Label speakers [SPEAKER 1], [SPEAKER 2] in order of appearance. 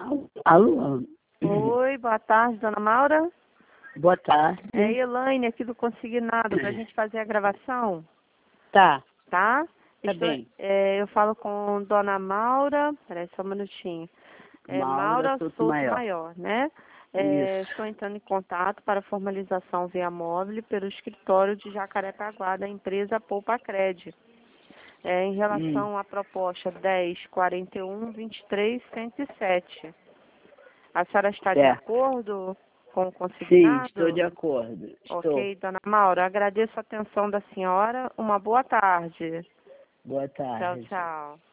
[SPEAKER 1] Alô?
[SPEAKER 2] Oi, boa tarde, dona Maura.
[SPEAKER 1] Boa tarde.
[SPEAKER 2] É a Elaine aqui do Consignado, para a gente fazer a gravação,
[SPEAKER 1] Tá,
[SPEAKER 2] tá?
[SPEAKER 1] tá bem.
[SPEAKER 2] Eu falo com dona Maura, peraí só um minutinho.
[SPEAKER 1] Maura Sotomayor.
[SPEAKER 2] Maior, né?
[SPEAKER 1] Isso.
[SPEAKER 2] Estou entrando em contato para formalização via móvel pelo escritório de Jacarepaguá da empresa Poupa Cred. Em relação à proposta 10.41.23.107. A senhora está de
[SPEAKER 1] Certo.
[SPEAKER 2] acordo com o
[SPEAKER 1] Sim,
[SPEAKER 2] consignado?
[SPEAKER 1] estou de acordo. Estou.
[SPEAKER 2] Ok, dona Maura, agradeço a atenção da senhora. Uma boa tarde.
[SPEAKER 1] Boa
[SPEAKER 2] Tchau,
[SPEAKER 1] tarde.
[SPEAKER 2] tchau.